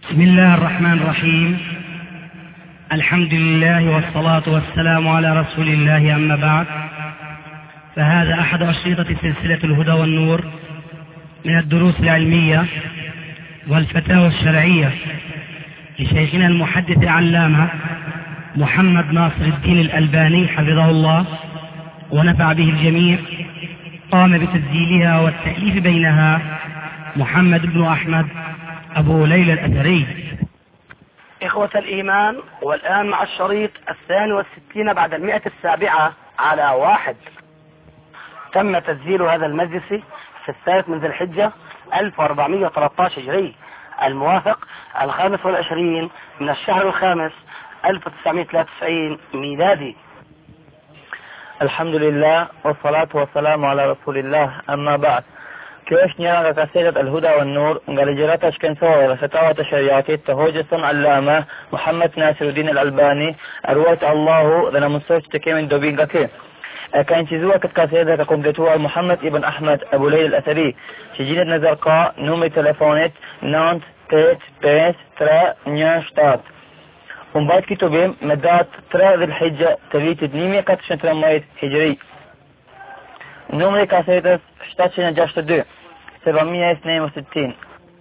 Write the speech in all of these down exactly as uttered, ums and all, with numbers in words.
بسم الله الرحمن الرحيم. الحمد لله والصلاة والسلام على رسول الله، أما بعد، فهذا أحد أشرطة سلسلة الهدى والنور من الدروس العلمية والفتاوى الشرعية لشيخنا المحدث العلامة محمد ناصر الدين الألباني حفظه الله ونفع به الجميع. قام بتسجيلها والتأليف بينها محمد بن أحمد أبو ليلى الأثري. إخوة الإيمان، والآن مع الشريط الثاني والستين بعد المئة السابعة على واحد. تم تسجيل هذا المجلس في الثالث من ذي الحجة ألف وأربعمائة وثلاثة عشر هجري، الموافق الخامس والعشرين من الشهر الخامس ألف وتسعمائة وثلاثة وتسعين ميلادي. الحمد لله والصلاة والسلام على رسول الله، أما بعد. كيف نياغا كسيرة الهدى والنور قال جراتش كنسوه لفتاوى تشريعاتي تهوجسن علامة محمد ناصر الدين الألباني أرويت الله لنا منصوص تكي من دوبين كي كان تزوى كتكاسيرة كمبلتوها محمد ابن أحمد أبو ليلى الأثري شجينة نزرقاء نومي تلفونت نانت تيت بيس ترى نياشتات ومبعد كتبهم مدات ترى ذي الحجة تريت دنيمي قتشن ترميت هجري نومي كاسيرة شتاتشن جاشت دو سبعمائة واثنين وستين.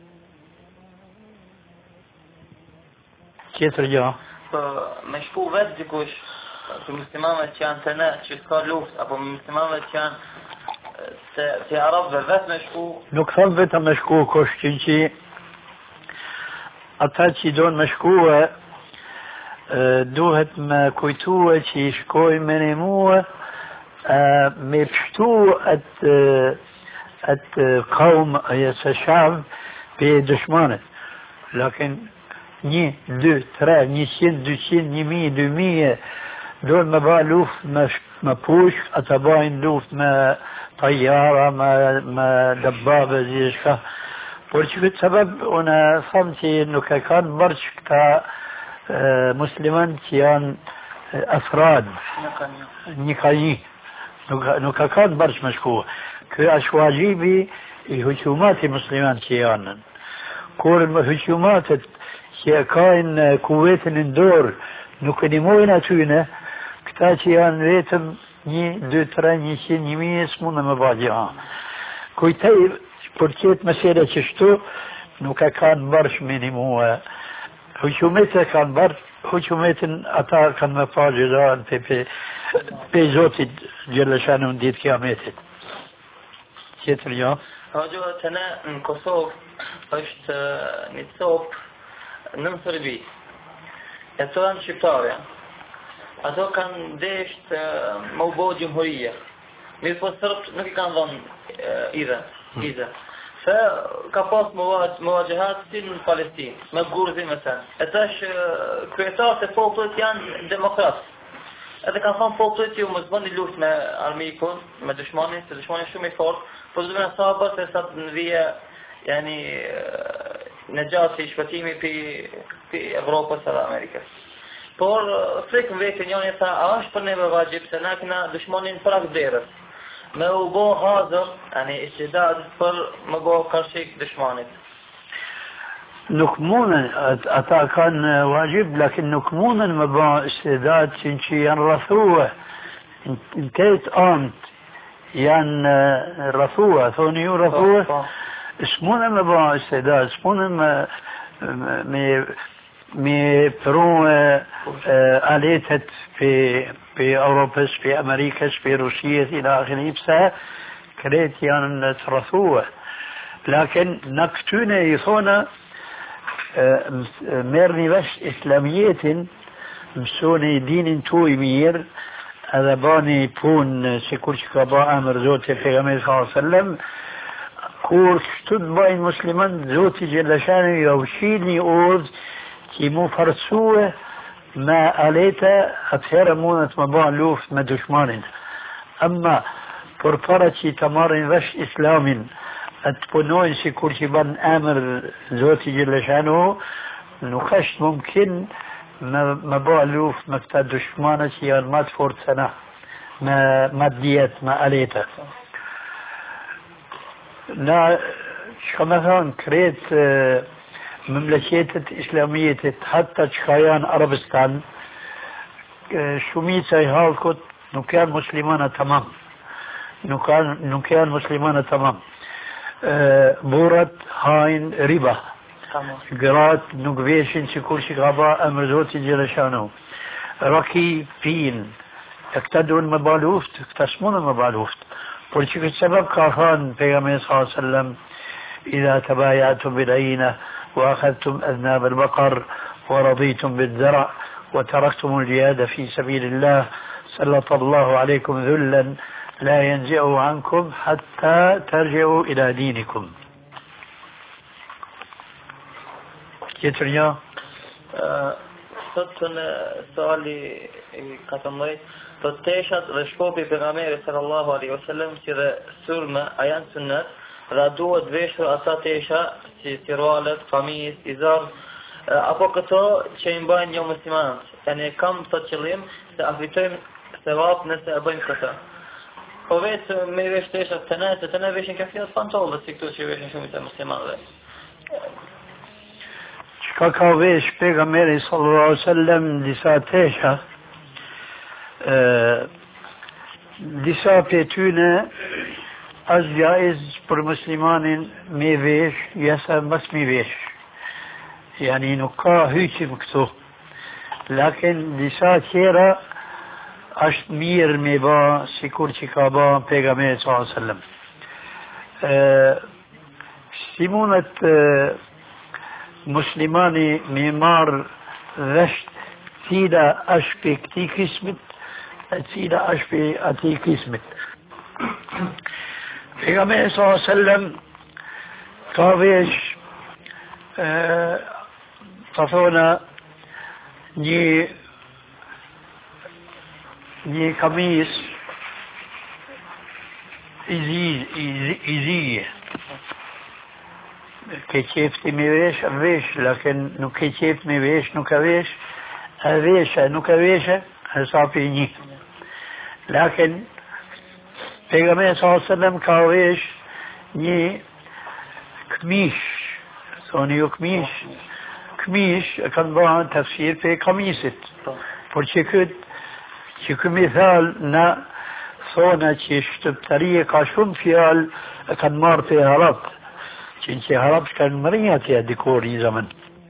كيف رجع؟ مشكو بدكوش في مسلمانة كان تنا شكار لوفت أبو مسلمانة كان في عرب بس مشكو نكثر بيت مشكو كوش كنشي أتاتشي دون مشكوة دوهت ما كويتوه شي شكوي منموه مبشتو ات ات قوم الشعب بدشمانه، لكن ني دو ترى ني سين دو سين ني مية دو مية دول ما بالوف ما بوش اتباين لوف ما طيارة ما ما دبابة زي شكا برش بالسبب انا فهمتي انه كان برش كتا مسلمان كيان افراد نقايين نو كان برش مشكوه كأشواجيبي هجومات المسلمان كيانا كور الهجومات كاين كويت اندور نو كنمونا تونا كتاتيان ريتم ني دو تراني سين يمي اسمونا مباجعا كويتاي بركيت مسيرة ششتو نو كان برش منمو هجومات كان برش هجومات اتا كان مفاجران في في في زوتي جل شانه ديت كيامته كيف اليوم رجو تنا نكسوف اشت نتصوب ننصر بي اتوان شبطاريا اتو كان ديشت موضوع جمهورية ميفسرت نكي كان ظن اذا اذا فكباس مواجهات سين فلسطين مقور زي مثلا اتاش كريتار تفوقت يعني ديمقراط هذا كان فان فوقتي ومزبان اللوت ما أرميكون ما دشماني دشماني شو ميفور فزبنا صابر تسد نذية يعني نجاتي شفتيمي في في أوروبا سر أمريكا فور فريق ويك يعني تا عاش برني بواجب سناكنا دشماني فرق ديرس ما هو بو هذا يعني استعداد فر ما بو كرشيك دشماني نكمونا أتا كان واجب، لكن نكمونا مبا استعداد شنشي ينرثوه انتيت آمت ين رثوه ثوني يرثوه اسمونا مبا استعداد اسمونا ما مي مي برو آليتت في في أوروبا في أمريكا في روسيا إلى آخره بسا كريت ين ترثوه، لكن نكتونا يثونا ميرني بس إسلامية مسوني دين توي مير هذا باني بون سيكورش كبا أمر زوتي في غميز صلى الله عليه وسلم كور شتد باين مسلمان زوتي جلشاني يوشيني أورد كي مو فرسوه ما أليتا أتخير مونة مبان لوف ما دشمانين، أما فرفرتي تمارين بس إسلامين أتبنون سيكورتي بان آمر زوتي جل شانه نخشت ممكن ما بعلوف مكتا دشمانة يان ما تفورت سنة ما ماديات ما أليتا لا شو مثلا كريت مملكات إسلامية حتى تشخيان عربستان شميت هالكت نكان مسلمان تمام نكان نكان مسلمان تمام أه بورت هاين ربا قرات نقبيشن شكور شغابا أمر زوتي جلشانو ركي فين اقتدوا المبالوفت اقتسمون المبالوفت ولكن السبب كافان بيغمي صلى الله عليه وسلم إذا تبايعتم بالعينة وأخذتم أذناب البقر ورضيتم بالزرع وتركتم الجهاد في سبيل الله سلط الله عليكم ذلا لا ينزعه عنكم حتى ترجعوا إلى دينكم. كيتريا sot në suali i katërmbëdhjetë, të teshat dhe shkopi pejgamberit sallallahu alaihi wasallam si dhe sulme a janë sunnet, dhe duhet veshur ata tesha si siralet, kamis, izar, apo këto që i mbajnë jo muslimanët. Yani kam të qëllim se afitojmë sevap nëse e bëjmë këtë. Po vetë me vesh tesha të ne, se të ne veshin kafirët pantollet si këtu që veshin shumit e muslimanëve. Ka ka vesh pejgamberi sallallahu alaihi wasallam disa tesha, disa për tyne është jaiz për muslimanin me vesh, jesa mas me vesh. Yani nuk ka hyqim këtu. Lakin disa tjera është mirë me ba, sikur që ka ba pejgamberi sallallahu alaihi wasallam. Si mundet muslimani me marë dhesht cila është për këti kismit e cila është për ati kismit. Pejgamberi sallallahu alaihi wasallam ka vesh të thona një një kamis izije ke qefti me vesh, vesh, lakin nuk ke qeft me vesh, nuk e vesh, e veshe, nuk e veshe, e sapi një. Lakin, pejgamberi sallallahu alaihi wasallam ka vesh një këmish, thoni ju këmish, këmish e kanë bëhen tafsir për kamisit, por që këtë, që këmi thalë na thona që shtëptarie ka shumë fjallë e kanë marë për harapë, që që harapë shkanë mërinja të ja dikur një zaman.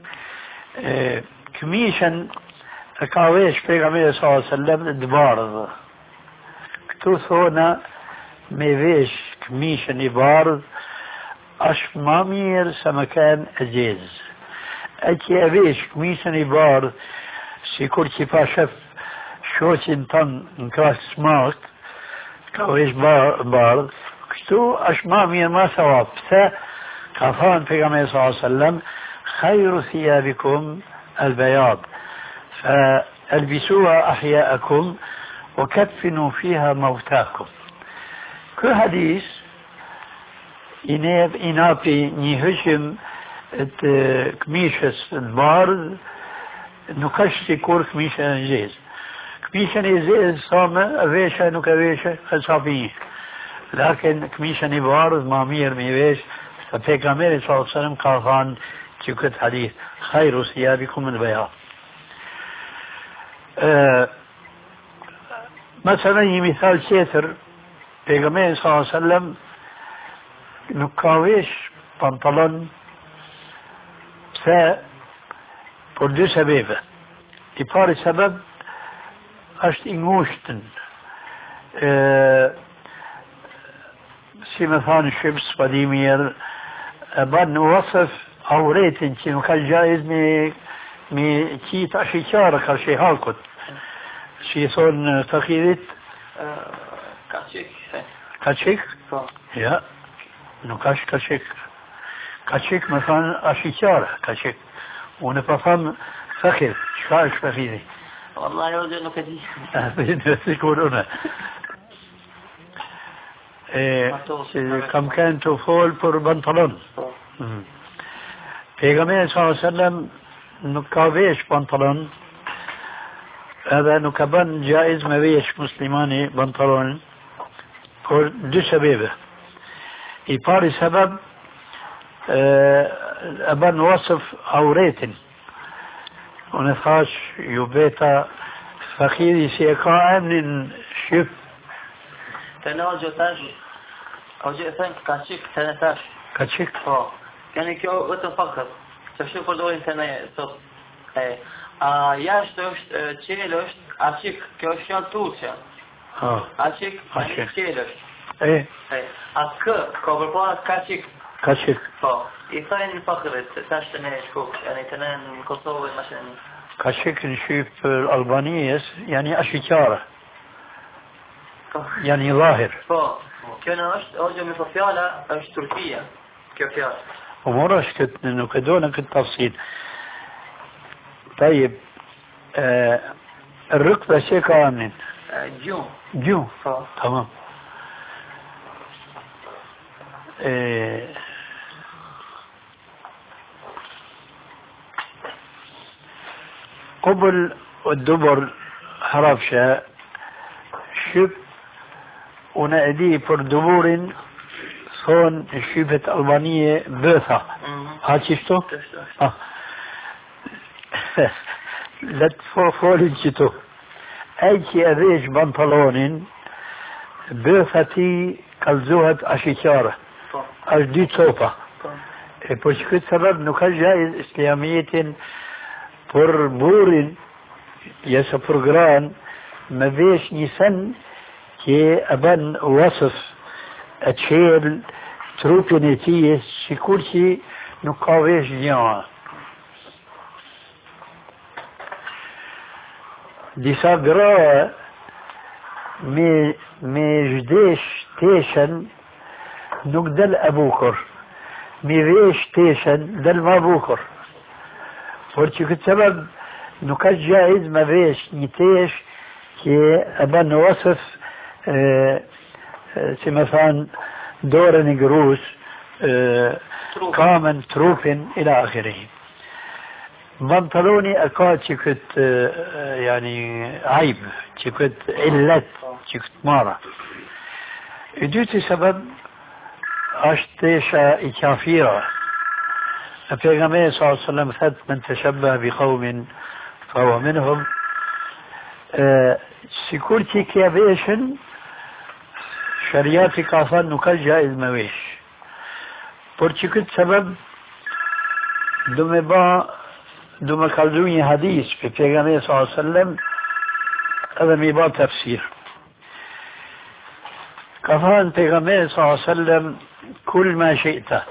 Këmishën e ka vesh pejgamberi sallallahu alaihi wasallam të bardhë. Këtu thona me vesh këmishën i bardhë është ma mirë sa më kanë e gjezë. E që e vesh këmishën i bardhë si kur që pa shëf shoqin tonë në krasë smakët, ka vesh bardhë, këtu është ma mirë ma savap. Pëse كفان في النبي صلى الله عليه وسلم خير ثيابكم البياض فالبسوها أحياءكم وكفنوا فيها موتاكم. كل حديث إناب إنابي نيهجم كميشة البارد نكشتي كور كميشة نجيز كميشة نجيز صامة أفيشة نكويشة خصابية لكن كميشة نبارد مامير ميويش فبيغمبر صلى الله عليه وسلم قال عن كت حديث خير ثيابكم البياض. أه مثلا مثال كثر بيغمبر صلى الله عليه وسلم نكاويش بنطلون ف por dy sebebe. I pari sebeb është i ngushtën. Si me thanë shqipës padi mirë, e banë në wasëf auretin që nuk ka gjaiz me, me qita shqyqarë, ka shqy halkut. Si i thonë të kidit? Ka qik. Ka qik? Ja, nuk është ka qik. Ka qik me thanë a shqyqarë, ka qik. Unë pa thamë fakir, qka është fakiri? Wallahi o dhe nuk e di. Në sikur unë. Kam kanë të folë për pantalon. Pejgamberi sallallahu alaihi wasallam nuk ka vesh pantalon, edhe nuk ka bën gjaiz me vesh muslimani pantalon, për dy sebebe. I pari sebeb أبن وصف عورتن ونخاش يبيتا فخيري سيقاء من شف تناجو تاج أو جئ ثانك كاشيك تنتاش كاشيك اه يعني كيو وتفكر تشوف الأول تنا صوت إيه آه ياش توش تشيلوش أشيك كيوشان توشا اه أشيك يعني تشيلوش ايه إيه أك كوبربا كاشيك كاشيك اه إثنين فخر تاش تنا شكوك يعني تنا كوسوي مثلا كاشيك نشوف الألبانية يعني أشيكارة يعني ظاهر اه كان أشت أرجع من فيالا أشت تركيا كفيال ومرش كنت إنه كدونك التفصيل. طيب آه الركبة شيء كامل جو جو اه تمام. آه قبل والدبر حرفشة شب ونأدي بر دبور صون شبة ألبانية بثة هاد شفتو؟ آه. لا تفولن شتو أي شيء أذيش بنطلون بثتي كالزوهة أشيكارة أجدي توبة بوش كنت سبب نكال جائز إسلامية بر بورن يسا برغران ما بيش نيسان كي أبن وصف أتشيل تروبينيتية شكول شي نقاويش جيان ديسا قراءة مي مي جديش تيشن نقدل أبوكر مي ريش تيشن دل ما بوكر ورشي كنت سبب نكاش جائز ما بيش نتيش كي أبن وصف اه اه سي مثلا دور نجروس اه كامن تروبن إلى آخره. بنطلوني أكاد شكت اه يعني عيب شكت علت شكت مارة دوتي سبب أشتيشا إكافيرا النبي صلى الله عليه وسلم ثبت من تشبه بقوم فهو منهم. سيكورتي كيابيشن شرياتي كافان نكال جائز مويش برشكت سبب دوم با دوم كالدوني حديث في النبي صلى الله عليه وسلم هذا ميبا تفسير كفان النبي صلى الله عليه وسلم كل ما شئت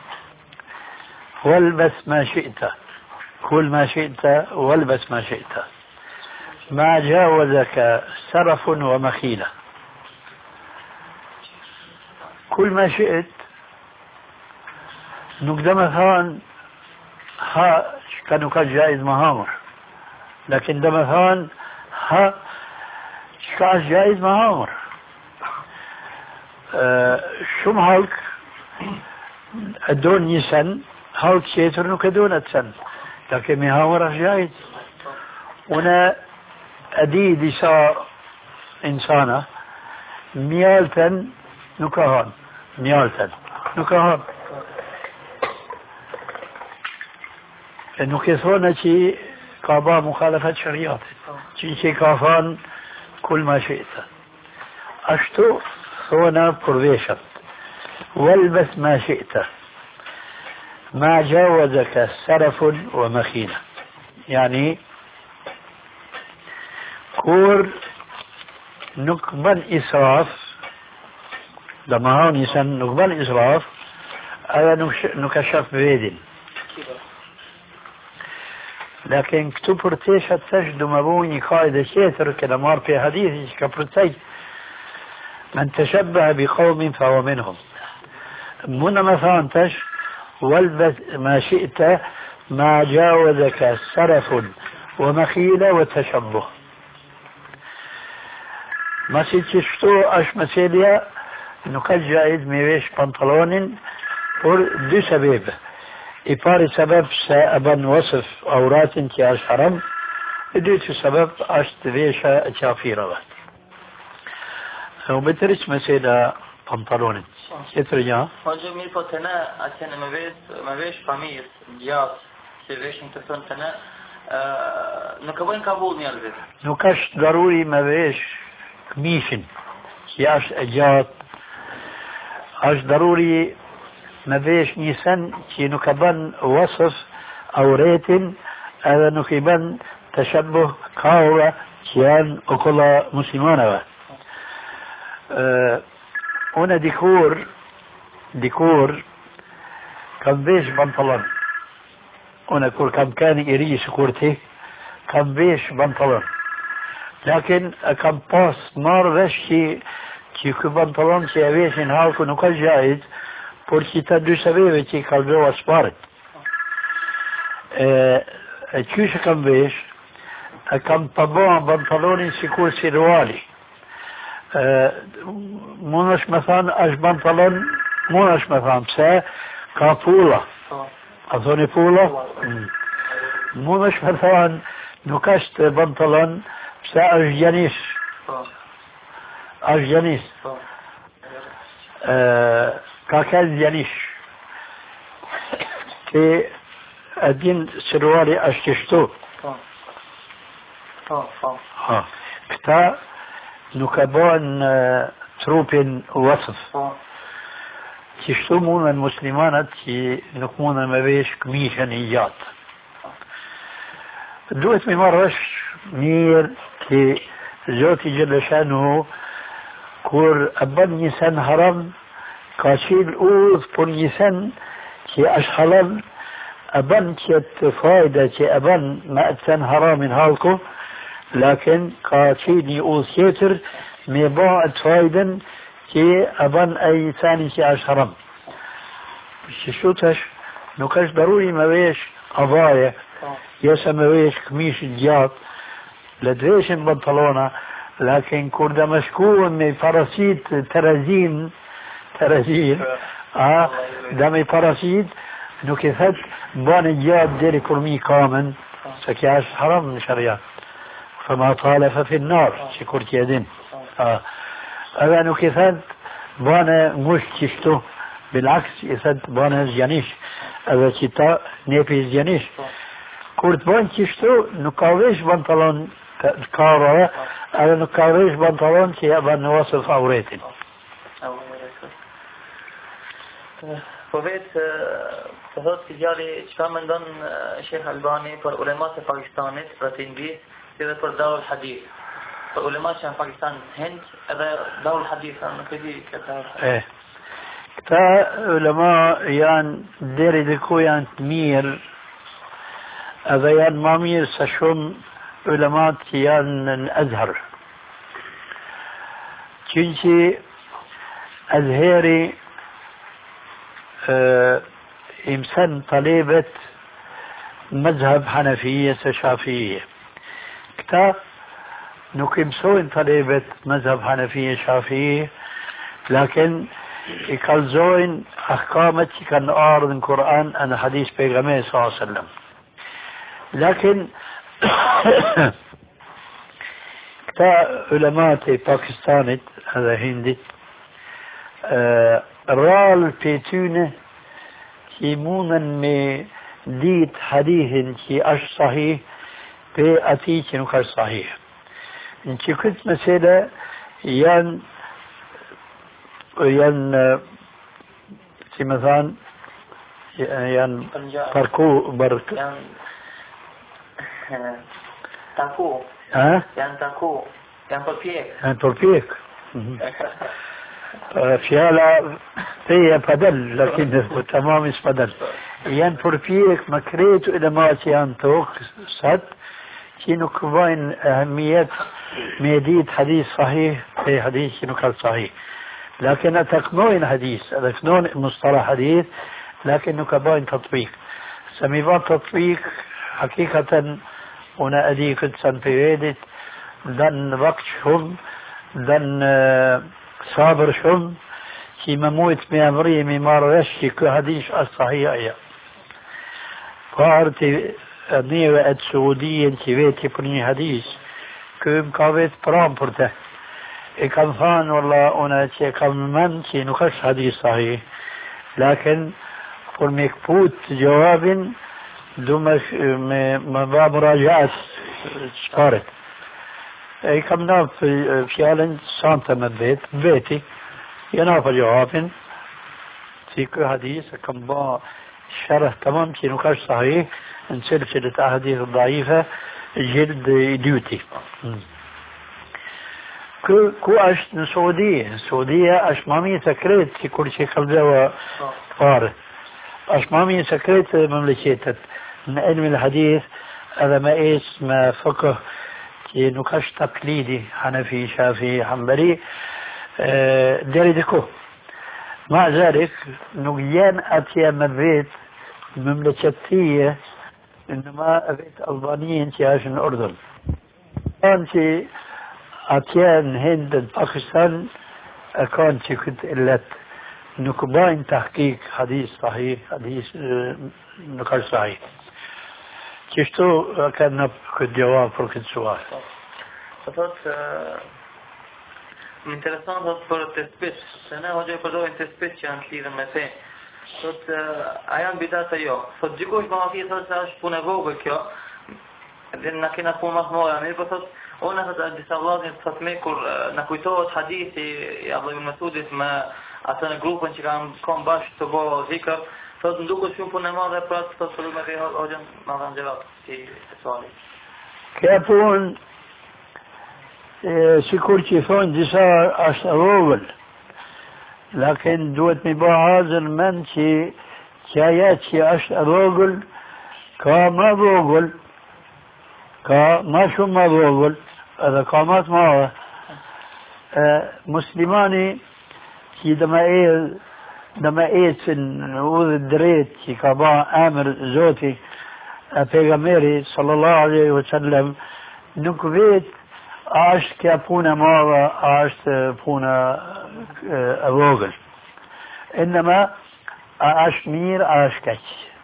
والبس ما شئت كل ما شئت والبس ما شئت ما جاوزك سرف ومخيلة. كل ما شئت نقدم ثان ها كانوا كجائز مهامر لكن دم ثان ها شكاش جائز مهامر أه شو مهلك الدون يسن هاوك شيتر نكدونة سن لكن مهاورة جائز. هنا أدي صار إنسانة ميالتن نكهان ميالتن نكهان إنه كثرنا شيء كابا مخالفة شريعة شيء شيء كافان كل ما شئت أشتو ثونا برويشت والبس ما شئت ما جاوزك سرف ومخيلة يعني كور نقبل إسراف لما هون يسن نقبل إسراف هذا نكشف بيدن لكن كتب رتيشة تجد مبوني قائدة شيتر كده مار في حديث كبرتي من تشبه بقوم فهو منهم. من مثلا تش والبس ما شئت ما جاوزك سرف ومخيلة وتشبه ما سيتشتو اش مسيليا انه كان جائز ميويش بنطلون por دو سبب. إباري سبب سأبن وصف أورات انتي أشهرم دوتي سبب أشتريشا كافيرة وبترش مسيلة pantalonit. Qëtër një? Po gjë mirë, po të ne, atje në me vesh, me vesh familjes, gjatë, që veshin të thënë të ne, nuk e bëjnë kabull njerëzit. Nuk është daruri me vesh këmishin, që është e gjatë, është daruri me vesh një sen që nuk e bën wasëf auretin, edhe nuk i bën të shëbuh kaura që janë okolla muslimaneve. Unë dikur, dikur, kam vesh pantalon. Unë kur kam kani i ri së kur ti, kam vesh pantalon. Lakin kam pas marrë vesh që, që kë pantalon që e veshin halku nuk është gjajt, por që të dy sebeve që i kalzova sparit. E, e qyshe kam vesh, e kam përbëha pantalonin si kur si ruali. Mund është me thanë, është pantalon, mund është me thanë, pse ka pula. A thoni pula? Mund është me thanë, nuk është pantalon, pse është gjanish. është gjanish. Ka këllë gjanish. Ti e din se ruali është kështu. Këta nuk e bën trupin wasëf. Qështu mundën muslimanat që nuk mundën me vesh këmishën i gjatë. Duhet me marrë është mirë që Zoti Gjellëshanu kur e bën një sen haram ka qilë udhë për një sen që është halal e bën që të fajda që e bën me të sen haramin halku, lakin ka qilë një udhë tjetër me ba të fajden që e bën e i sani që është haram. Që shutash nuk është daruri me vesh avaje, jese me vesh këmishit gjatë, le të veshin pantalona, lakin kur dhe më shkuën me parasit të razin, të razin, a, dhe me parasit, nuk i thëtë bane gjatë dheri kur mi kamen, se kja është haram në sharia. Fëma tale fë finnar, që kur tje din. Edhe nuk i thëtë bane ngush qishtu, bilaks i thëtë bane zjanish, edhe që ta nepi zjanish. Kur të bane qishtu, nuk ka vesh pantalon të kara, edhe nuk ka vesh pantalon që e bane në wasëf auretin. Po vetë, të thotë si gjalli, që me ndonë Shekh Albani për ulemat e Pakistanit, për të indis, si dhe për Darul Hadith. Për ulemat që në Pakistan Hind, edhe Darul Hadith, nuk e di këta. E, këta ulema janë, deri dhe ku janë të mirë, edhe janë ma mirë sa shumë ulemat që janë në Azhar. Qënë që Azheri imsen talebet مذهب حنفية شافعية. كتا نكمسون طلبة مذهب حنفية شافعية لكن يكالزون أحكامت كان أعرض القرآن أنا حديث بيغمية صلى الله عليه وسلم. لكن كتا علماء باكستاني هذا هندي آه رال بيتونه كي مونن مي ديت حديث كي أش صحيح بي أتي كي نكر صحيح. انتي كنت مسألة ين ين في مثلا ين بركو برك تاكو ها ين تاكو ين بربيك ين بربيك فيها هي بدل لكن تمام مش بدل ين بربيك مكريت إلى ما ين توك صد كينو كوين أهمية ميديت حديث صحيح في حديث كينو كان صحيح لكن أتقنون حديث أتقنون مصطلح حديث لكن كباين تطبيق سميبان تطبيق حقيقة هنا أديك سنفيدت دن وقت شم دن صابر شم كي مموت بأمري ممار وشي كحديث الصحيح أيا فارتي نيوة السعودية كي ويتي برني حديث كم كاويت برام برته كان ثان والله أنا شيء كم من شيء نخش حديث صحيح لكن فرميك بوت جواب دومش ما باب مراجعة شكارت اي كم ناف في عالم سانتا من بيت بيتي يناف جواب في حديث كم با شرح تمام شيء نخش صحيح من سلسلة أحاديث ضعيفة جلد ديوتي كو كو أش السعودية السعودية أش مامي سكرت في كل شيء قبل وفار أش مامي سكرت مملكتت من علم الحديث هذا ما إيش ما فقه كي نقاش تقليدي حنفي شافعي حنبلي أه ديردكو مع ذلك نقيان أتيا مبيت مملكتية إنما أبيت ألبانيين تياش الأردن كانت أتيان هند باكستان كانت كنت إلت نكباين تحقيق حديث صحيح حديث نقاش صحيح كيشتو كان نبقى الجواب في السؤال فقط interessant att för ett tespit. Sen har jag på då en tespit jag antyder med sig. Så att ayan bidata jag. Så det går ju bara att så att på nivå kö. Den nakina på mas mora men på så ona att det sallallahu alaihi wasallam na kuito hadithi ya Abdullah Mas'ud ma atana grupen që kam kom bash të bëj zikr. Så të nduket shumë punë më dhe pra të thotë me hoxhën ma dhan xherat si suali. كيفون سيكون كيفون ديسا أشتغل لكن دوت مباع هذا من شي كايات شي أشتغل كا ما بوغل كا ما شو ما بوغل هذا قامات ما مسلماني كي دما إيه دما إيه نعوذ الدريت كي كابا آمر زوتي پیغمبری صلی الله علیه و سلم nuk vet a është kja puna madhe, a është puna e vogël. Innema a është mirë, a është keq.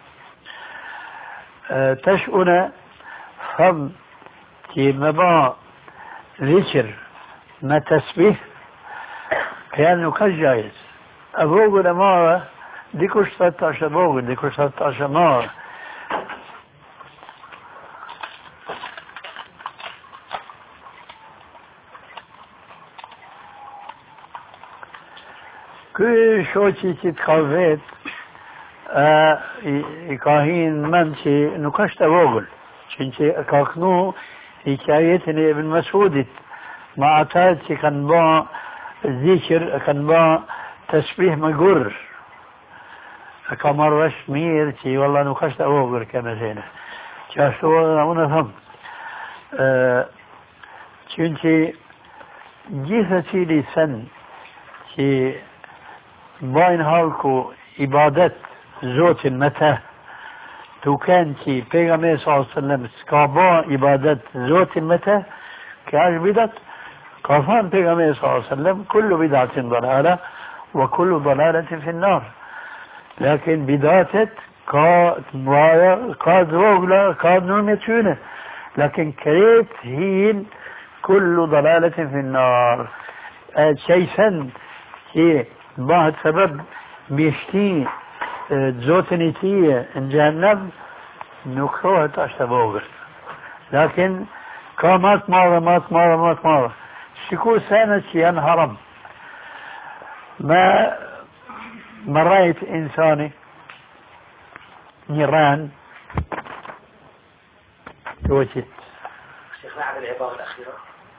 Tash une them që me ba dhikr me tasbih, kja nuk është gjajz. E vogël e madhe, dikush thot është e vogël, dikush thot është e madhe. Ky shoqi që të ka vet i, i ka hin mend që nuk është e vogël, që që ka kënu i kajetin e Ibn Mas'udit ma ata që kanë ba zikr, kanë ba tasbih me gur. E ka marrë vesh mirë që valla nuk është e vogël kjo mesele. Që ashtu unë them që që gjithë cili sen që bajnë halku ibadet zotin me te tu kanë që pejgamberi sallallahu alaihi wasallam s'ka ba ibadet zotin me te ka është bidat ka thënë pejgamberi sallallahu alaihi wasallam kullu bidatin dalala wa kullu dalalatin fi an-nar lakin bidatet ka të mlaja ka të vogla ka të nërme tyne lakin kret hin kullu dalalatin fi an-nar shay'an që بعد سبب بيشتي زوتني تيه ان جهنم نكروه تاشتبوغر لكن كامات مرة مات مرة مات مرة شكو سنة شيئا هرم ما مرأيت انساني نيران توجد شيخنا على العبارة الأخيرة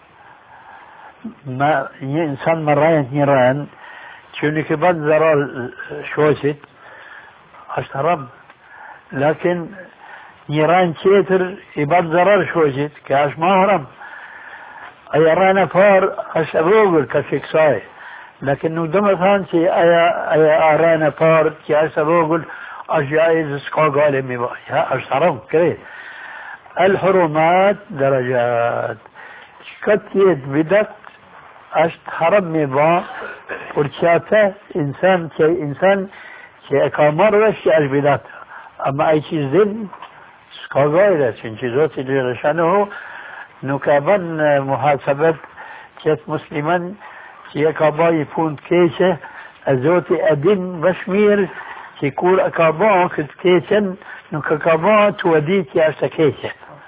ما انسان مرأيت نيران شوني كبد زرال شوشت اشترب لكن نيران شيتر يبد زرال شوشت كاش ما هرم اي رانا فار اشبوغل كشكساي لكن ندم ثانشي اي اي ارانا فار كاش ابوغل اجايز سكا قال مي يا اشترب كري الحرمات درجات كتيت بدت اشت حرم مي با ورشاته انسان كي انسان كي اكامر وش البدات اما اي چیز دل سكا غيره چون چیزاتی لرشانه نكابن محاسبت qëtë musliman që e ka bëj punë të keqe, e Zoti e din më mirë që kur e ka bëj këtë keqen, nuk e ka bëj të e di që është e keqe.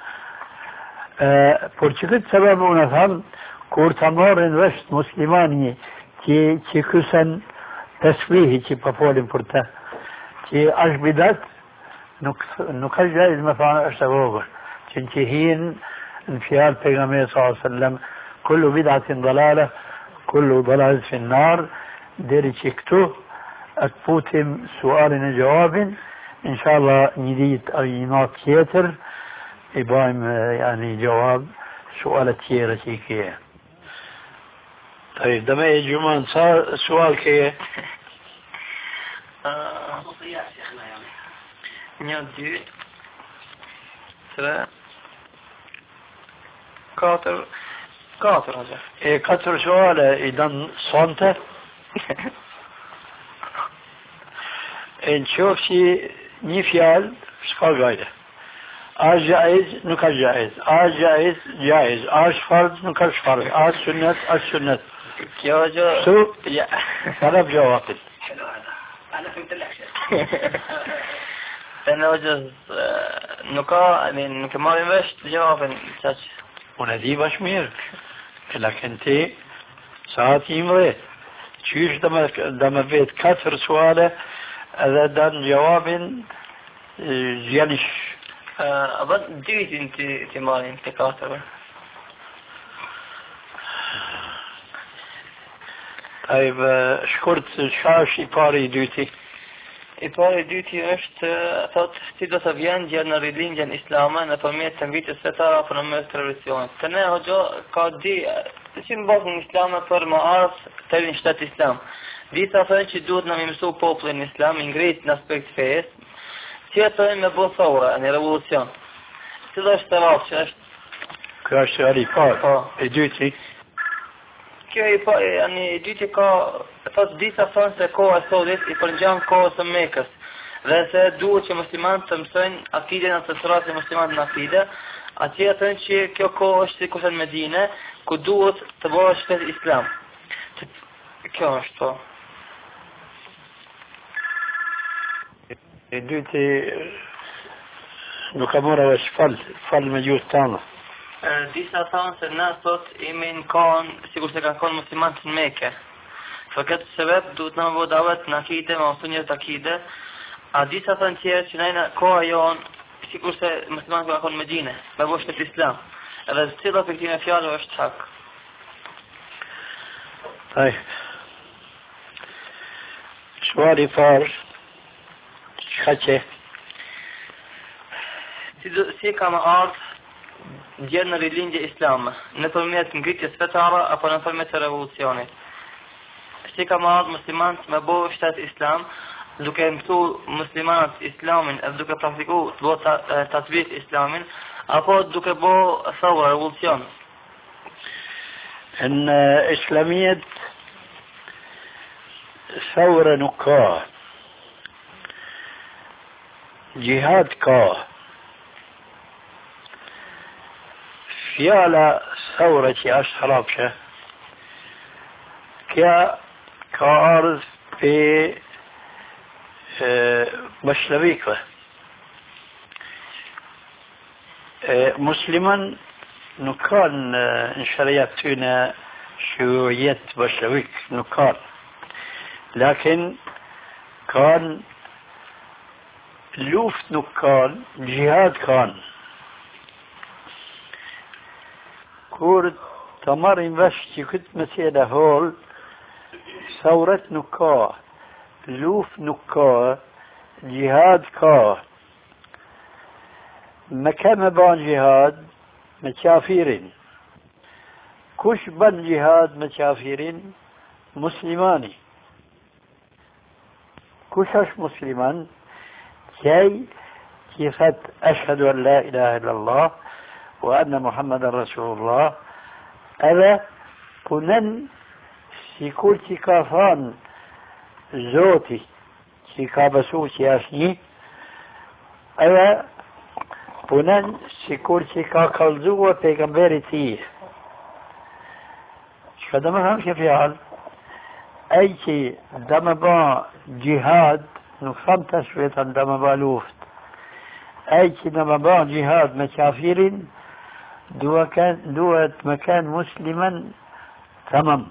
Por që këtë sebeb unë e thamë, kur të marrin vesh muslimani që, që kësen tesbihi që po folim për të, që është bidat, nuk, nuk është gjajz me thanë është e vogër, që në që hinë në fjalë pejgamberi sallallahu alaihi wasallam, kullu bidatin dalale, kullu dalale fi nar, deri që këtu e të putim sualin e gjawabin, inshallah një dit a një natë tjetër, i bajmë yani gjawab sualet tjera që i kje. طيب دم ايه جمان صار سؤال كي një, dy, tre, katër, katër aja. ايه katër سؤال اذا صنته ان شوف شي një fjalë s'ka gajde. A jaiz nuk është jaiz. A jaiz jaiz. A është fard nuk është fard. A sunnet është sunnet. Kjo gjë شو ja. طلب جوابك. أنا فهمت لك شيء. أنا وجز nuk ka, nuk e marrin vesh të gjavën, qaq. Unë e di bash mirë. Lakin ti, sa ti imre, qysh dhe me, dhe me vetë katër suale, edhe dan gjawabin zjanish. A bët dytin të, të marrin të katërve. طيب shkurt, çka është i pari i dyti? I pari i dyti është, thot, si do të vjen gjë në rilindjen islame në përmjet të mvitës fetare apo në mes tradicionit. Të ne hoxho ka di, si në bazën islame për më ardhë të rinë shtetë islam. Dita thënë që duhet në më mësu popullin islam, ingrit në aspekt fejes, që e thënë me bo thora, një revolucion. Cila është të rafë që është... Kjo është ali parë, Po. e dyti. Kjo i pa, janë i dyti ka, thot disa thonë se koha e sotit i përngjan kohës së Mekës, dhe se duhet që muslimanët të mësojnë akide në të sërat e muslimanët në akide, atje thënë që kjo kohë është si kushe në Medine, ku duhet të bëhet shtet islam. Kjo është po. E dyti nuk ka mora vesh fal, fal me gjusë tanë. Disa thonë se na sot imi në konë, sikur se ka konë muslimanët në Mekë. Për këtë sebeb duhet në më bëhë davet në akide, më mësu njërë të akide, a disa thonë tjerë që nejna koha jonë, sikur se muslimanët ka konë Medine, me bëhë shtetë islam. Edhe cila për këtime fjallë është hak. Aj. Shwari farë, qka që? Si, si ka më ardhë gjë në rilindje islame, në përmjet ngritjes fetare apo në përmjet të revolucionit. Si ka më ardhë muslimanët me bo shtetë islam, duke mësu muslimanët islamin edhe duke praktiku të bo të atbik islamin, apo duke bo thawra, revolucion. Në islamiet thawra nuk ka, jihad ka. Fjala thawra që është harapshe, kja ka ardhë për bashkëlavikve. Musliman nuk kanë në shariat tyne shujet bashkëlavik, nuk kanë. Lakin kanë luft nuk kanë, jihad kanë. Kur të marrin vesh që këtë mësjele hol, thawret nuk ka, luft nuk ka, jihad ka. Me ka me ban jihad me qafirin. Kush ban jihad me qafirin? Muslimani. Kush është musliman? Qaj që thët ashhadu an la ilaha illallah wa anna Muhammadan Rasulullah, edhe punen sikur që ka thanë Zoti që ka besu që është një, edhe punen sikur që ka kallëzua pejgamberi ti. فده ما فهمش في حال أي شيء دم با جهاد نفهم تشوية دم با لوفت أي شيء دم با جهاد مكافرين دو كان دوت مكان مسلما تمام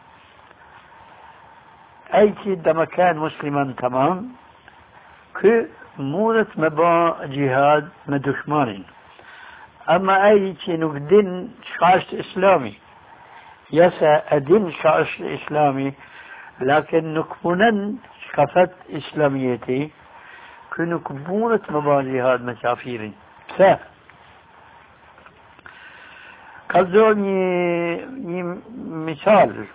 أي شيء دم كان مسلما تمام كي مورت مبا جهاد مدشمانين أما أي شيء نقدن شعش إسلامي يسا أدين شعش إسلامي لكن نكبونن شكفت إسلاميتي كنكبونة مبا جهاد مكافرين بسا قصدوني مثال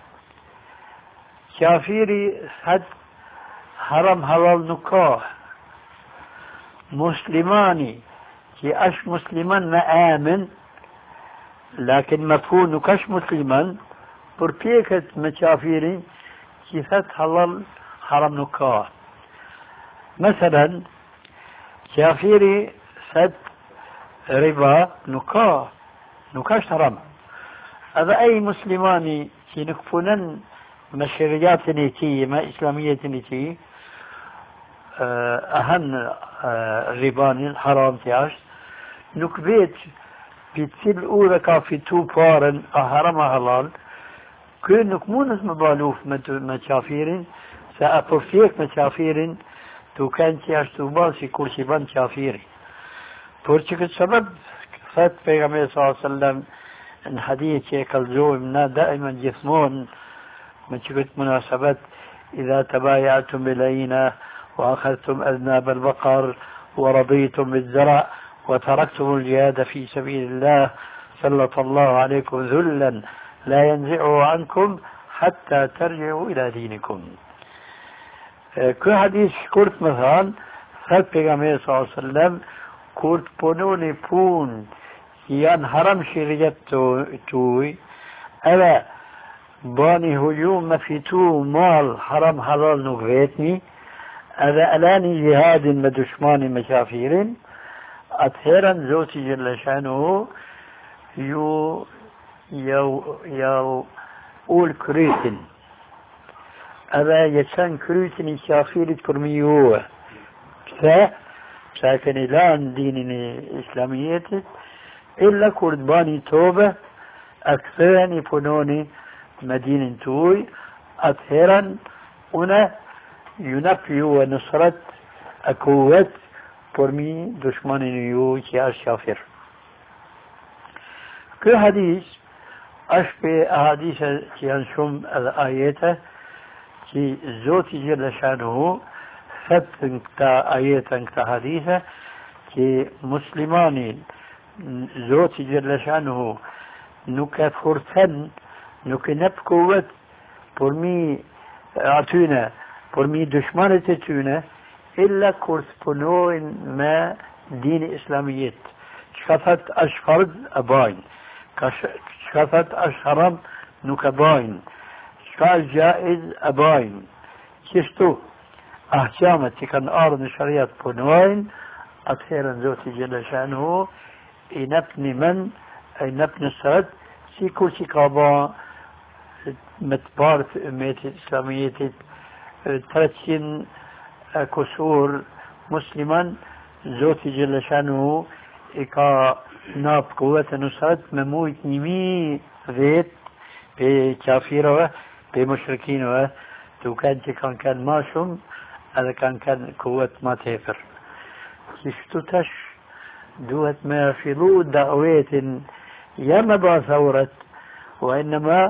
كافيري حد حرم حلال نكاح مسلماني كي أش مسلمان ما آمن لكن مفهوم نكاش مسلمان بربيكت مكافيري كي فت حلال حرم نكاح مثلا كافيري فت ربا نكاح نكاش حرام هذا أي مسلماني كي نكفونن مشريات نيتي ما إسلامية نيتي أهم رباني الحرام تياش نكبيت بتصير الأولى كافي تو بارن أحرم حلال كل نكمونس مبالوف متشافيرين سأبرفيك متشافيرين تو كان تياش تو باسي كرسي بان شافيري برشك السبب فات بيغمي صلى الله عليه وسلم الحديث يكالزوم دائما جثمون من شكت مناسبة إذا تبايعتم بالعينة وأخذتم أذناب البقر ورضيتم بالزرع وتركتم الجهاد في سبيل الله سلط الله عليكم ذلا لا ينزعه عنكم حتى ترجعوا إلى دينكم. كل حديث كورت مثلا خد بيغمير صلى الله عليه وسلم كورت بونوني بون يان حرم شريت توي ألا باني هجوم ما في تو مال حرام حلال نغيتني أذا ألاني جهاد مدشمان مشافير أطهرا زوتي جل شانه يو يو يو أول كريتن أذا يسان كريتن شافير كرميوه بسا ساكن الان ديني إسلامية إلا كردباني توبة أكثرني فنوني مدينة توي أطهرا هنا ينفي ونصرة أكوت برمي دشمن يو كي الشافر. كل حديث أشبه أحاديث كي أنشم الآيات كي زوتي جل شانه فتن كتا آيات كتا حديثة كي مسلمانين زوتي جل شانه نكفرتن نكنب قوت برمي أعطينا برمي دشمنة تتونا إلا كورسبونوين ما دين إسلاميات شخفت أشفرد أباين شخفت أشهرم نكباين شخال جائز أباين كشتو أحجامة كان أرض شريعة بونوين أطهيرا زوتي جل شأنه إنبني من أي نبني السرد سي كرسي قابا متبارت أمية إسلامية ثلاثين كسور مسلما زوتي جل شانه إكا ناب قوة نصرت مموت نمي ذات بكافيرة بمشركين تو كان كان كان ماشم هذا كان كان قوة ما تهفر كشتو تش دوت ما في ذو دعوات يما باثورت وإنما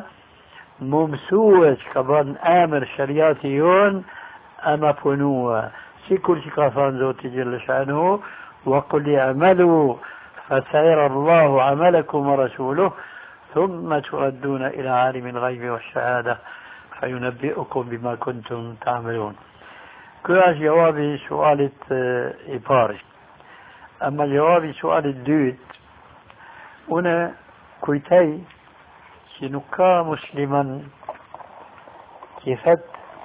ممسوج كبان آمر شرياتيون أما فنوة سيكل شكافان زوتي جل شأنه وقل اعملوا فسيرى الله عملكم ورسوله ثم تردون إلى عالم الغيب والشهادة فينبئكم بما كنتم تعملون. كل جوابي سؤال إباري. أما جوابي سؤال الدود هنا كويتاي شنكا مسلما كيفت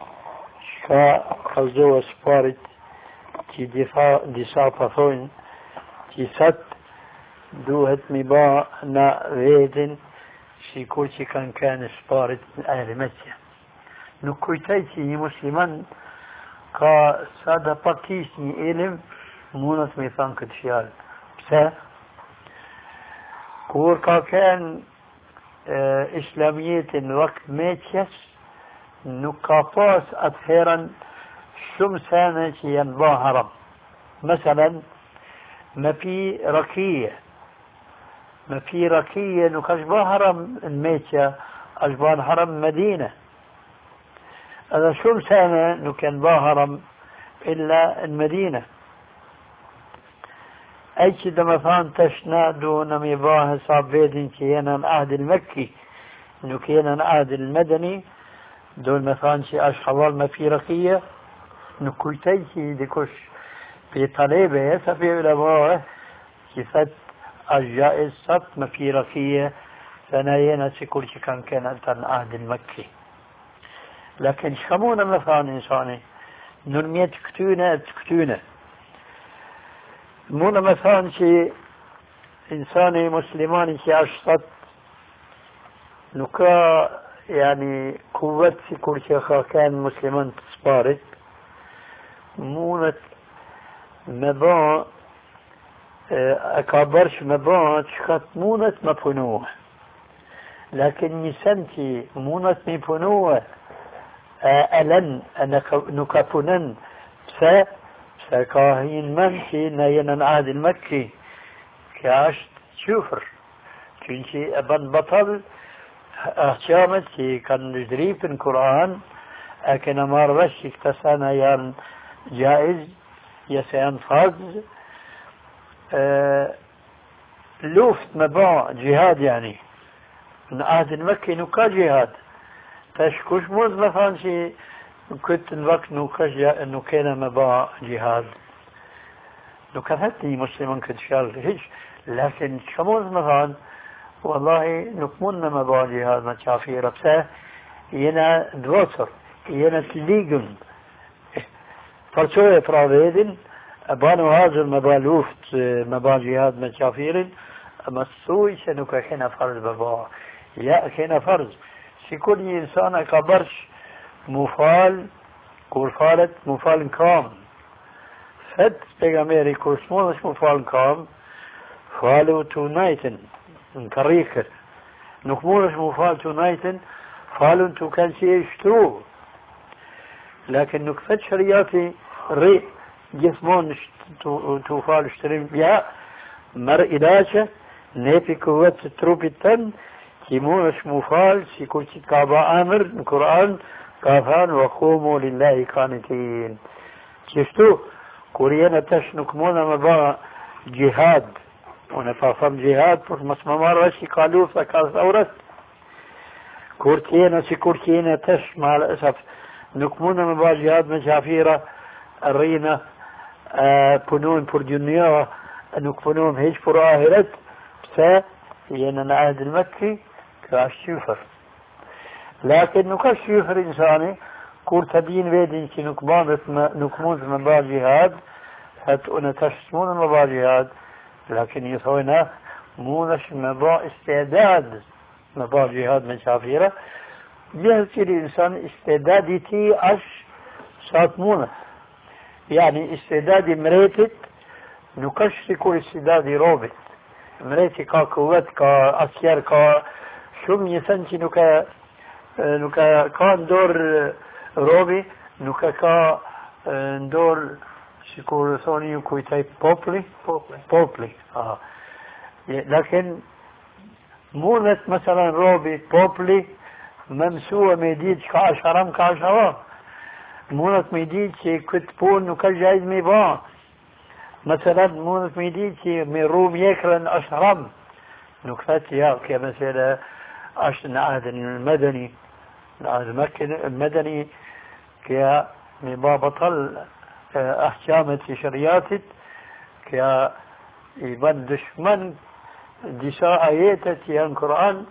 شا قلزو سبارت كي دفاع دفاع فثون كي ست دوهت مبا نا غيدن sikur që kanë kanë sparit ahli Mekë. Nuk kujtoj që një musliman ka sa da pak kish një ilim mundet me thënë këtë fjalë. Pse? Kur ka kanë islamiyetin në vakt Mekës, nuk ka pas atëherën shumë sene që janë ba haram. Mesela me pi rakije. Me pi rakije nuk është ba haram në Mekë, është ba haram në Medine. Edhe shumë sene nuk janë ba haram illa në Medine. E që dhe me thanë të shna du në mi ba hesab vedin që jena në ahdil Mekki, nuk jena në ahdil Medeni, du me thanë që është halal me pi rakije, nuk kujtaj që dikush për talebe e sa për ulema që thët është jaiz sot me pi rakije, se na jena sikur që kanë kena të në ahdil Mekki. Lakin shkamuna me thanë insani, nërmjet këtyne e të këtyne. Muna me thanë që insani muslimani që është sot nuk ka yani kuvvet si kur që ka kanë musliman të sparit, mundet me ba e ka bërsh me ba që ka të mundet me punuhe. Lakin një sen që mundet me punuhe e len e nuk ka punen, pse? Pse ka hin men që në jenë në ahdil Mekki, kja është qufër, që që e ban batal ahqamet që kanë shdripë në Kur'an, e kena marrë vesh që këta sana janë jaiz, jese janë farz, luft me ba gjihad yani. Në ahdil Mekki nuk ka gjihad. Tash kush mund me thanë që këtë në vakt nuk është nuk kena me ba gjihad. Nuk ka thëtë një muslimon këtë fjallë hiq, lakin që mund me thanë, wallahi nuk mund me me ba gjihad me qafira, pse jena dvotër, jena të ligën. Farqoje pra vedin, e banu hazër me ba luft, me ba gjihad me qafirin, e më thuj që nuk e kena farz me ba. Ja, e kena farz. Si kur një insan e ka bërsh mu fal, kur falet, mu fal në kam. Fet, pegameri, kur s'mon është mu fal në kam, falu të najten, në karikër. Nuk mund është mu fal të najten, falu të kanë që e shtru. Lakin nuk fet shëriati rri, gjithmon të falë shtërim. Ja, mërë ilaqe, nepi këvet të trupit tënë, që mund është mu falë, si kur që ka ba amër në Kur'an, ka thanë, wa kumu lillahi kanitin. Qështu, kur jena tash nuk mund me ba gjihad, unë e pa tham gjihad, por mos më marrë është i ka luft e ka thaurat. Kur t'jena, si kur t'jena tash, ma esaf, nuk mund me ba gjihad me qafira, rrina, punojnë për dunia, nuk punojnë heq për ahiret, pse jena në ahdil Mekki, ka është qyfër. Lakin nuk është qyfër insani, kur të din vedin që nuk bandet me, nuk mund me ba gjihad, hëtë unë të është mund me ba gjihad, lakin ju thojna, mund është me ba istedad, me ba gjihad me qafira, gjithë qëri insan, istedad i ti është sa të mundë. Yani istedad i mretit, nuk është si kur istedad i robit. Mreti ka kuvet, ka asjer, ka shumë një sen që nuk e nuk e ka ndor robi, nuk e ka ndor, si kur thoni ju kujtaj, popli, popli, popli. Lakin mundet mësëran robi, popli, me mësua me ditë që ka është haram, ka është haram. Mundet me ditë që këtë punë nuk është gjajz me ba. مثلا مونت ميدي كي مروم يكرن أشرم نكفت يا كي مثلا أشن عهد المدني عهد مكة المدني كي مبا بطل أحكامة شرياتت كي يبن دشمن دشاء آياتت ين القرآن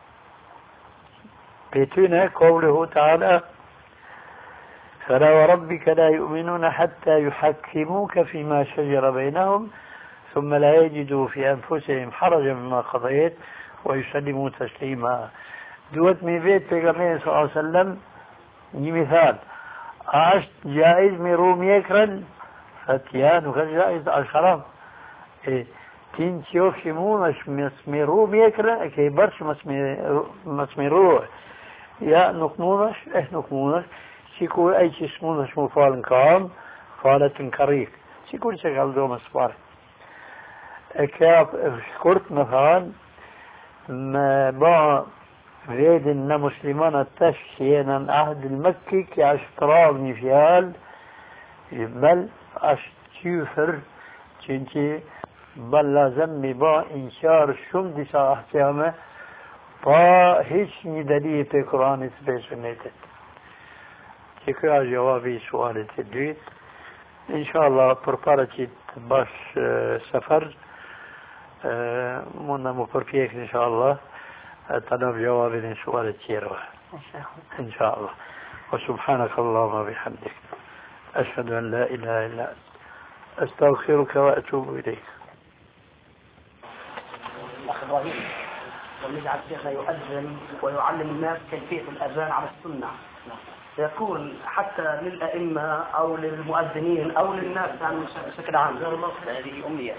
بيتنا قوله تعالى فلا وربك لا يؤمنون حتى يحكموك فيما شجر بينهم ثم لا يجدوا في أنفسهم حرجا مما قضيت ويسلموا تسليما. دوت من بيت پیغمبر صلى الله عليه وسلم مثال عشت جائز من روم يكرن فتيان وكان جائز الحرام إيه. تين تشوف شمونش مسمي روم يكرن كي برش مسمي مسمي روح يا نقمونش إيه نقمونش شيكول أي شيء اسمونش مفعول كام فعلة كريك شيكول شغال دوم أسبار كاب شكرت مثلا ما با ريد ان مسلمان تشينا عهد المكي كاشتراغ نفيال بل اشتيوفر چنچه بل لازم با انشار شم دسا احكامه با هيش ندلية في قرآن سبيسونيتت تكرا جوابي سؤال التدويت ان شاء الله بربارتي باش سفر منا مفرفيك ان شاء الله طلب جواب من سؤال التيروة إن شاء الله. وسبحانك اللهم وبحمدك أشهد أن لا إله إلا أنت أستغفرك وأتوب إليك. الأخ إبراهيم ونجعل شيخنا يؤذن ويعلم الناس كيفية الأذان على السنة يكون حتى للأئمة أو للمؤذنين أو للناس يعني بشكل عام. هذه أمنية.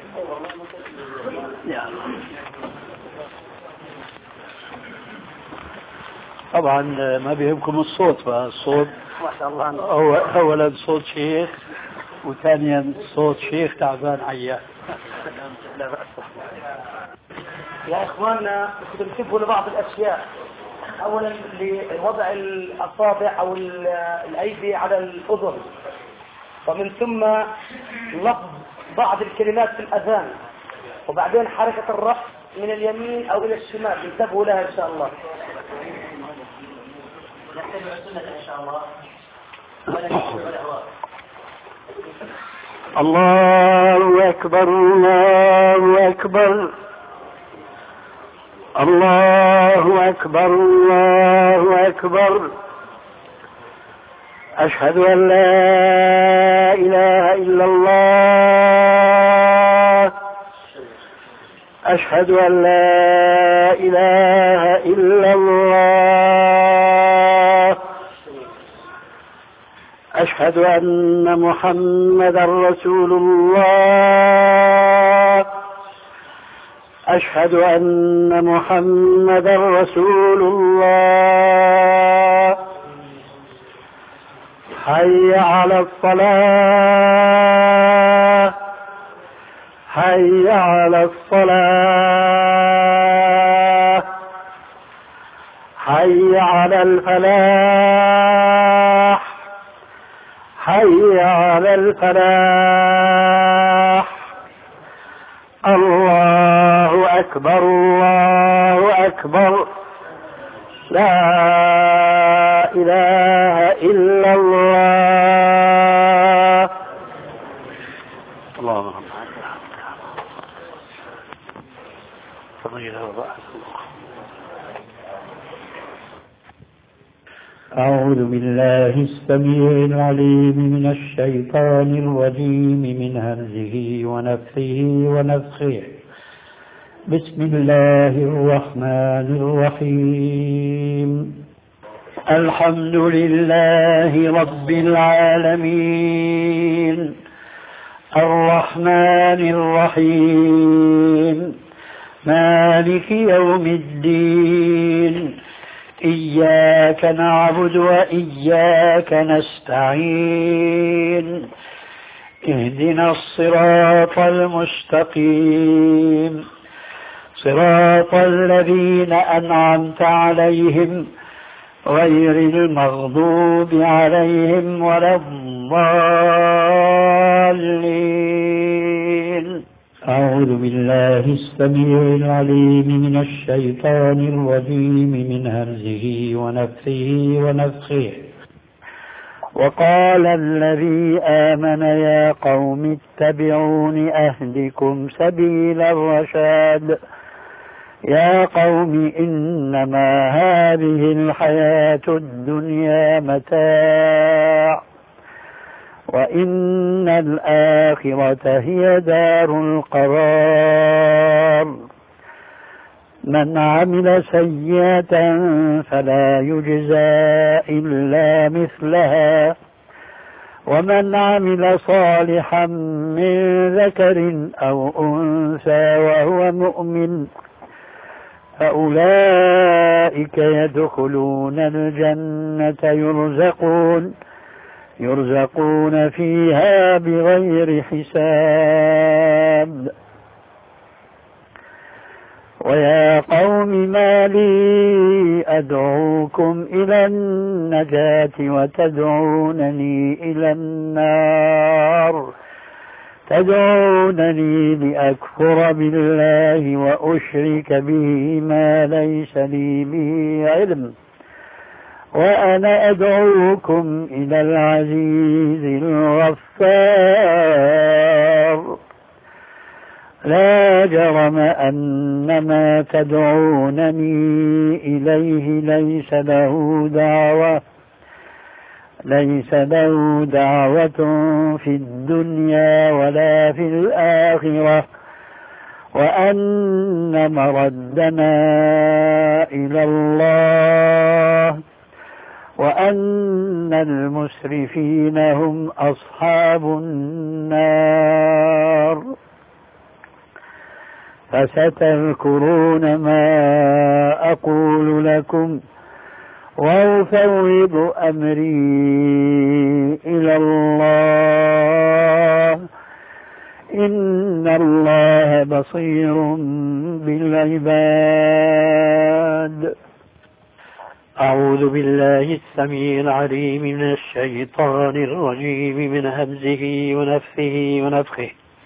طبعا ما بيهمكم الصوت فالصوت ما شاء الله أو أولا صوت شيخ وثانيا صوت شيخ تعبان عيان. يا إخواننا بنتبهوا لبعض الأشياء. أولا لوضع الأصابع أو الأيدي على الأذن ومن ثم لفظ بعض الكلمات في الأذان وبعدين حركة الرأس من اليمين أو إلى الشمال انتبهوا لها إن شاء الله. نتبع السنة إن شاء الله ولا نتبع الأهواء. الله أكبر الله أكبر الله أكبر الله أكبر أشهد أن لا إله إلا الله أشهد أن لا إله إلا الله أشهد أن محمدا رسول الله أشهد أن محمدا رسول الله حي على الصلاة حي على الصلاة حي على الفلاح حي على الفلاح الله أكبر الله أكبر لا إله إلا الله. اللهم أعوذ بالله السميع العليم من الشيطان الرجيم من همزه ونفخه ونفخه. بسم الله الرحمن الرحيم. الحمد لله رب العالمين الرحمن الرحيم مالك يوم الدين إياك نعبد وإياك نستعين اهدنا الصراط المستقيم صراط الذين أنعمت عليهم غير المغضوب عليهم ولا الضالين. أعوذ بالله السميع العليم من الشيطان الرجيم من همزه ونفخه ونفخه. وقال الذي آمن يا قوم اتبعون أهدكم سبيل الرشاد يا قوم إنما هذه الحياة الدنيا متاع وإن الآخرة هي دار القرار من عمل سيئة فلا يجزى إلا مثلها ومن عمل صالحا من ذكر أو أنثى وهو مؤمن فأولئك يدخلون الجنة يرزقون يرزقون فيها بغير حساب. ويا قوم ما لي أدعوكم إلى النجاة وتدعونني إلى النار تدعونني لأكفر بالله وأشرك به ما ليس لي به علم وأنا أدعوكم إلى العزيز الغفار. لا جرم أن ما تدعونني إليه ليس له دعوة ليس له دعوة في الدنيا ولا في الآخرة وأن مردنا إلى الله وأن المسرفين هم أصحاب النار. فستذكرون ما أقول لكم وأفوض أمري إلى الله إن الله بصير بالعباد. أعوذ بالله السميع العليم من الشيطان الرجيم من همزه ونفثه ونفخه.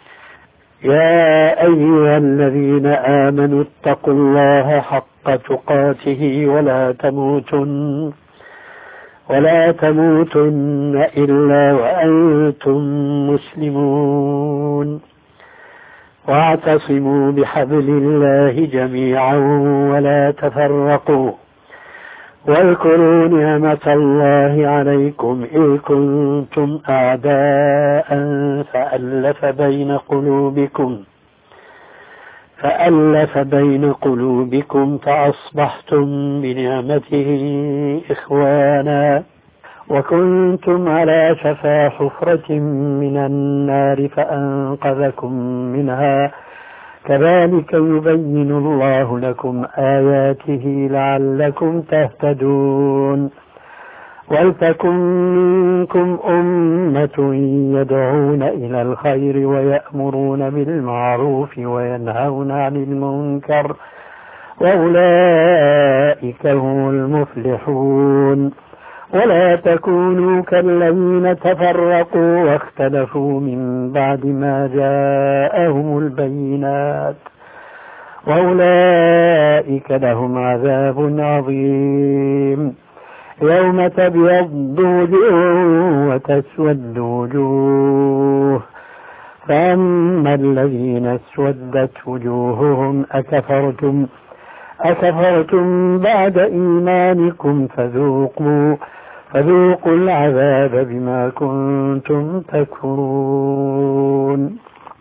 يا أيها الذين آمنوا اتقوا الله حق تقاته ولا تموتن ولا تموتن إلا وأنتم مسلمون واعتصموا بحبل الله جميعا ولا تفرقوا واذكروا نعمة الله عليكم إذ كنتم أعداء فألف بين قلوبكم فألف بين قلوبكم فأصبحتم بنعمته إخوانا وكنتم على شفا حفرة من النار فأنقذكم منها كذلك يبين الله لكم آياته لعلكم تهتدون. ولتكن منكم أمة يدعون إلى الخير ويأمرون بالمعروف وينهون عن المنكر وأولئك هم المفلحون. ولا تكونوا كالذين تفرقوا واختلفوا من بعد ما جاءهم البينات وأولئك لهم عذاب عظيم. يوم تبيض وجوه وتسود وجوه فأما الذين اسودت وجوههم أكفرتم أكفرتم بعد إيمانكم فذوقوا فذوقوا العذاب بما كنتم تكفرون.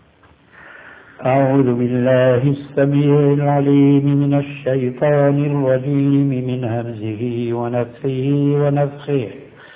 أعوذ بالله السميع العليم من الشيطان الرجيم من همزه ونفثه ونفخه.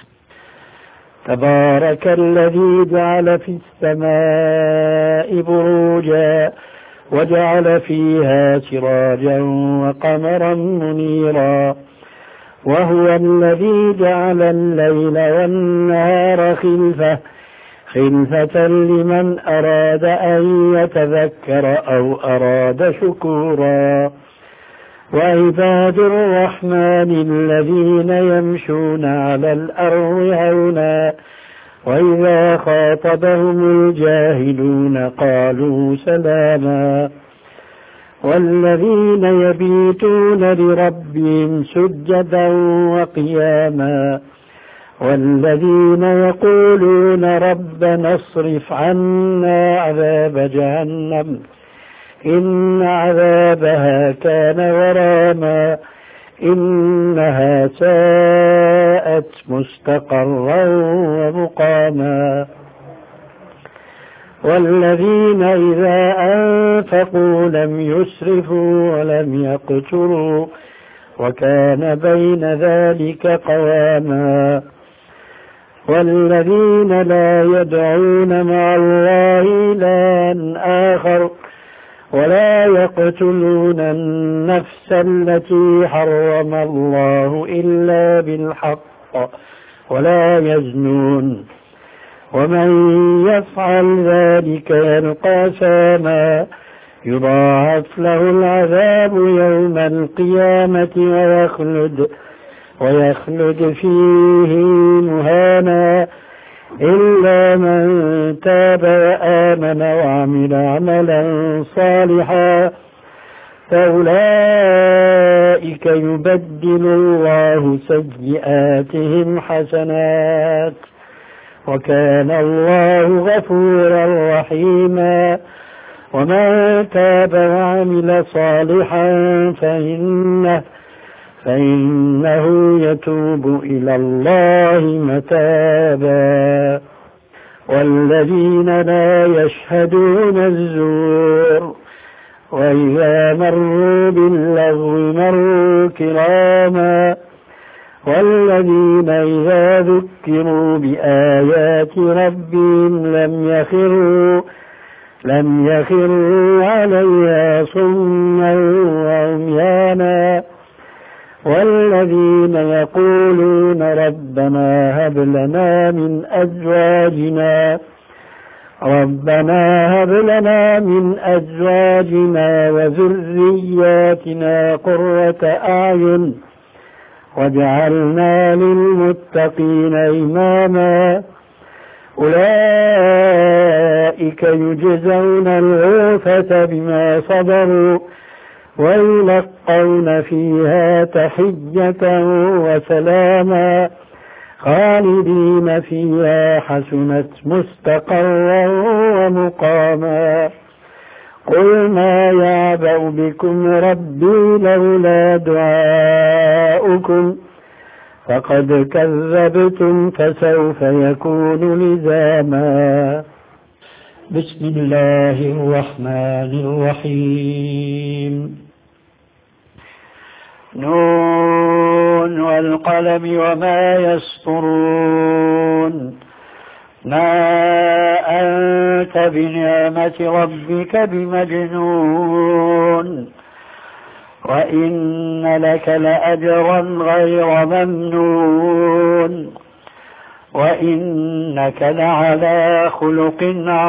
تبارك الذي جعل في السماء بروجا وجعل فيها سراجا وقمرا منيرا وهو الذي جعل الليل والنهار خلفة خلفة لمن أراد أن يتذكر أو أراد شكورا. وعباد الرحمن الذين يمشون على الأرض هونا وإذا خاطبهم الجاهلون قالوا سلاما. والذين يبيتون لربهم سجدا وقياما والذين يقولون ربنا اصرف عنا عذاب جهنم إن عذابها كان غراما إنها ساءت مستقرا ومقاما. والذين إذا أنفقوا لم يسرفوا ولم يقتروا وكان بين ذلك قواما والذين لا يدعون مع الله إلها آخر ولا يقتلون النفس التي حرم الله إلا بالحق ولا يزنون ومن يفعل ذلك يلقى أثاما يضاعف له العذاب يوم القيامة ويخلد ويخلد فيه مهانا إلا من تاب وآمن وعمل عملا صالحا فأولئك يبدل الله سيئاتهم حسنات وكان الله غفورا رحيما ومن تاب وعمل صالحا فإنه فإنه يتوب إلى الله متابا والذين لا يشهدون الزور وإذا مروا باللغو مروا كراما والذين إذا ذكروا بآيات ربهم لم يخروا لم يخروا عليها صما وعميانا والذين يقولون ربنا هب لنا من أزواجنا ربنا هب لنا من أزواجنا وذرياتنا قرة أعين واجعلنا للمتقين إماما أولئك يجزون الغرفة بما صبروا ويلقون فيها تحية وسلاما خالدين فيها حسنت مستقرا ومقاما قل ما يعبأ بكم ربي لولا دعاؤكم فقد كذبتم فسوف يكون لزاما بسم الله الرحمن الرحيم نون والقلم وما يسطرون ما أنت بنعمة ربك بمجنون وإن لك لأجرا غير ممنون وإنك لعلى خلق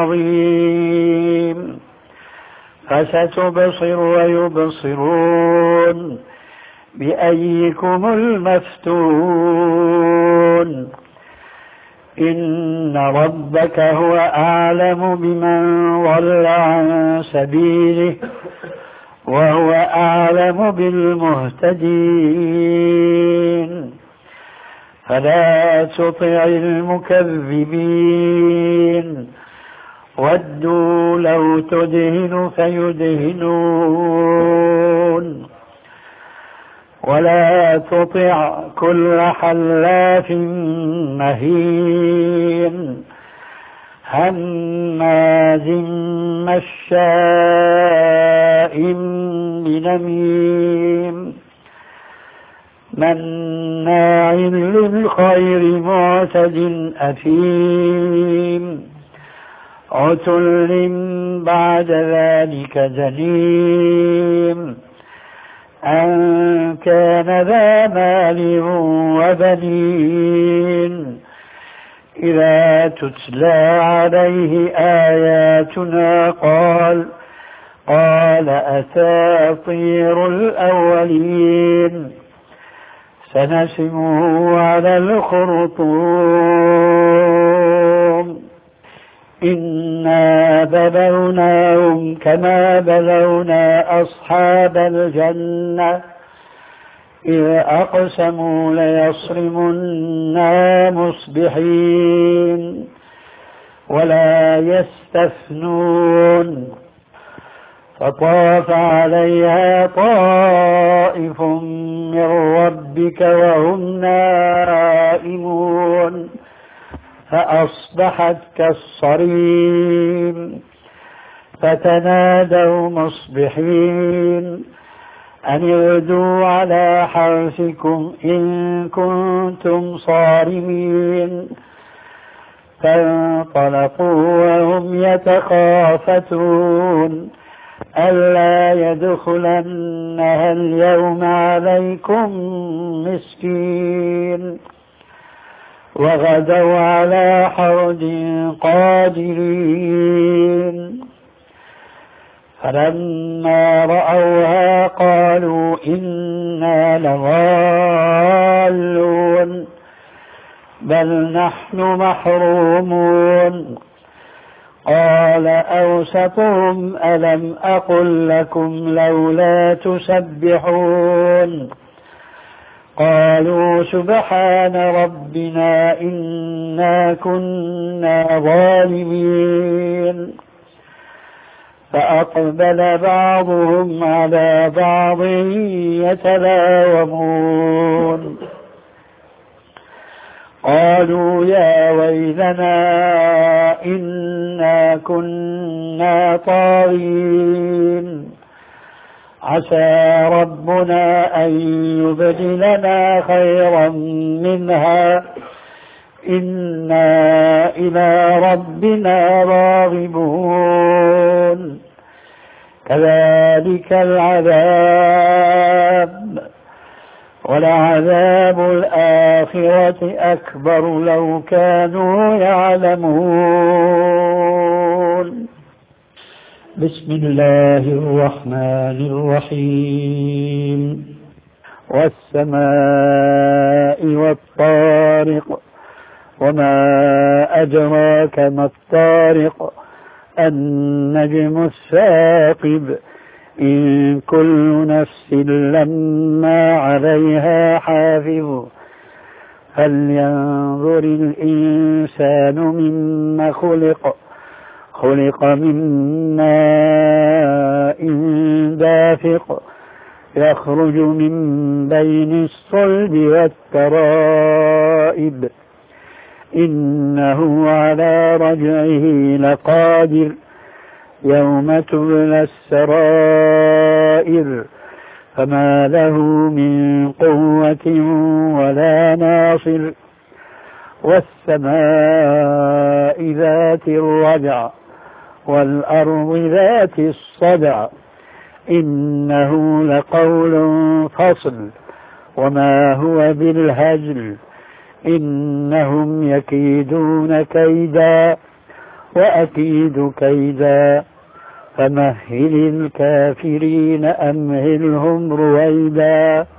عظيم فستبصر ويبصرون بأيكم المفتون إن ربك هو أعلم بمن ضل عن سبيله وهو أعلم بالمهتدين فلا تطع المكذبين ودوا لو تدهن فيدهنون ولا تطع كل حلاف مهين هماز مشاء بنميم مناع للخير معتد أثيم عتل بعد ذلك زنيم أن كان ذا مال وبنين إذا تتلى عليه آياتنا قال قال أساطير الأولين سنسمه على الخرطوم إنا بلوناهم كما بلونا أصحاب الجنة إذ أقسموا ليصرمنا مصبحين ولا يستثنون فطاف عليها طائف من ربك وهم نائمون فأصبحت كالصريم. فتنادوا مصبحين أن اغدوا على حرثكم إن كنتم صارمين. فانطلقوا وهم يتخافتون ألا يدخلنها اليوم عليكم مسكين. وغدوا على حرد قادرين. فلما رأوها قالوا إنا لضالون بل نحن محرومون. قال أوسطهم ألم أقل لكم لولا تسبحون. قالوا سبحان ربنا إنا كنا ظالمين. فأقبل بعضهم على بعض يتلاومون. قالوا يا ويلنا إنا كنا طاغين عسى ربنا أن يبدلنا خيرا منها إنا إلى ربنا راغبون. كذلك العذاب ولعذاب الآخرة أكبر لو كانوا يعلمون. بسم الله الرحمن الرحيم. والسماء والطارق وما أدراك ما الطارق النجم الثاقب إن كل نفس لما عليها حافظ. فلينظر الإنسان مما خلق خلق من ماء دافق يخرج من بين الصلب والترائب إنه على رجعه لقادر يوم تبلى السرائر فما له من قوة ولا ناصر. والسماء ذات الرجع والأرض ذات الصدع إنه لقول فصل وما هو بالهزل إنهم يكيدون كيدا وأكيد كيدا فمهل الكافرين أمهلهم رويدا.